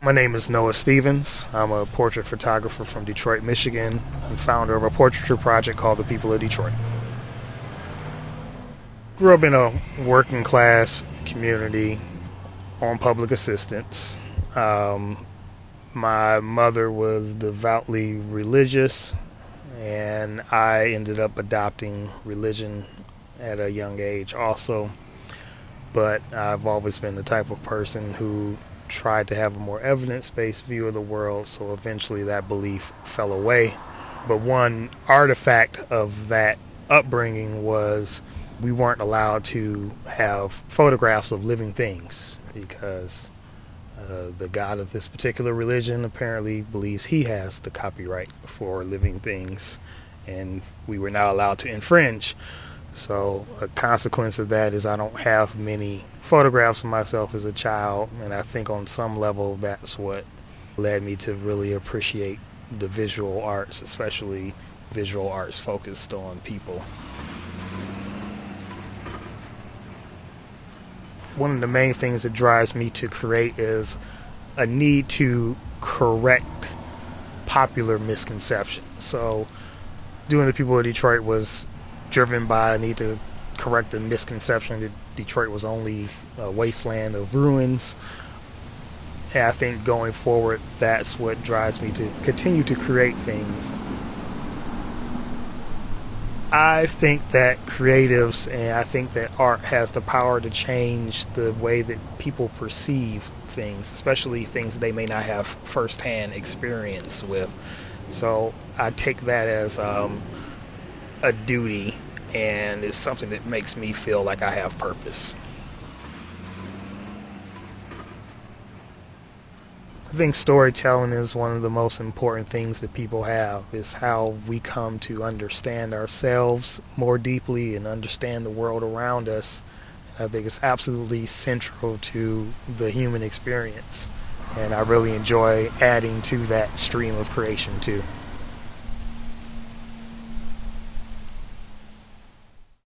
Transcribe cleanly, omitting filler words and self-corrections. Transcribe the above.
My name is Noah Stevens. I'm a portrait photographer from Detroit, Michigan, and founder of a portraiture project called The People of Detroit. Grew up in a working class community on public assistance. My mother was devoutly religious, and I ended up adopting religion at a young age also. But I've always been the type of person who tried to have a more evidence-based view of the world, so eventually that belief fell away. But one artifact of that upbringing was we weren't allowed to have photographs of living things because the God of this particular religion apparently believes he has the copyright for living things, and we were not allowed to infringe. So a consequence of that is I don't have many photographs of myself as a child, and I think on some level that's what led me to really appreciate the visual arts, especially visual arts focused on people. One of the main things that drives me to create is a need to correct popular misconceptions. So doing The People of Detroit was driven by a need to correct the misconception that Detroit was only a wasteland of ruins. And I think going forward, that's what drives me to continue to create things. I think that creatives and I think that art has the power to change the way that people perceive things, especially things they may not have firsthand experience with. So I take that as a duty, and it's something that makes me feel like I have purpose. I think storytelling is one of the most important things that people have. Is how we come to understand ourselves more deeply and understand the world around us. I think it's absolutely central to the human experience, and I really enjoy adding to that stream of creation too.